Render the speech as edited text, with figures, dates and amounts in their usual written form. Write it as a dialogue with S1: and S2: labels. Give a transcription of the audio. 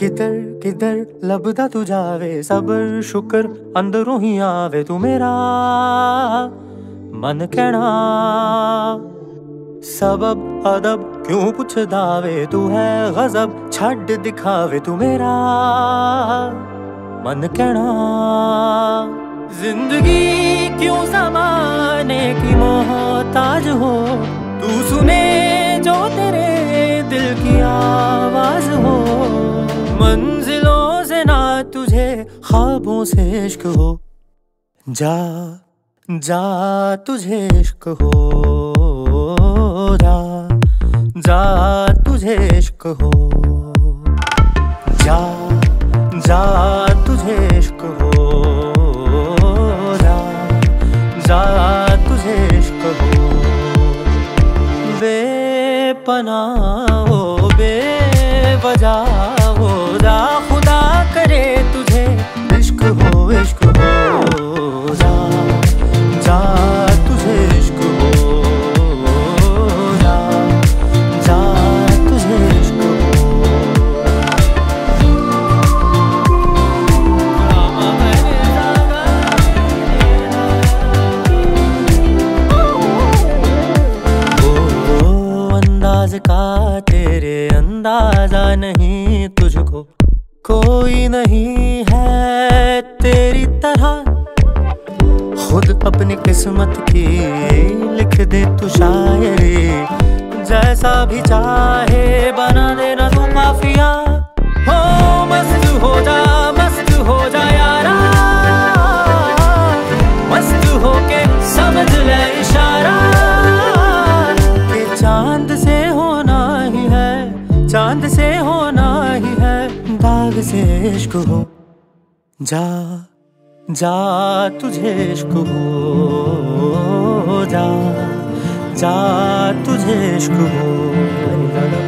S1: किधर किधर लभदा तू जावे, सबर शुक्र अंदरों ही आवे तू मेरा मन कहना। सबब अदब क्यों पुछदा वे, तू है गजब छड़ दिखावे तू मेरा मन कहना। जिंदगी क्यों ज़माने की मोहताज हो, तू सुने जो तेरे दिल की आवाज हो। मंजिलों से ना तुझे ख्वाबों से इश्क हो, जा जा तुझे इश्क हो, जा जा तुझे इश्क हो, जा जा तुझे इश्क हो, जा जा तुझे इश्क हो। बेपनाह हो बेवजह हो, जा खुदा करे तुझे इश्क हो, इश्क हो, जा जा तुझे इश्क हो, जा जा तुझे इश्क हो। अंदाज का तेरे अंदाजा नहीं तुझको कोई नहीं है तेरी तरह। खुद अपनी किस्मत की लिख दे तू शायरी, जैसा भी चाहे बना देना तू काफिया। हो मस्त हो जा यारा, मस्त होके समझ ले इशारा कि चांद से होना ही है, चांद से होना ही है, दाग से इश्क हो, जा जा तुझे इश्क हो, जा जा तुझे इश्क हो।